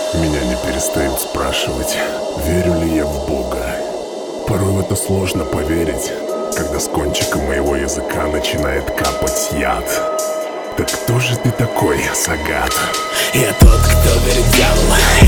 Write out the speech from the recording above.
Меня не перестают спрашивать, верю ли я в Бога. Порой в это сложно поверить, когда с кончика моего языка начинает капать яд. Так кто же ты такой, Сагат? Я тот, кто верит дьяволу.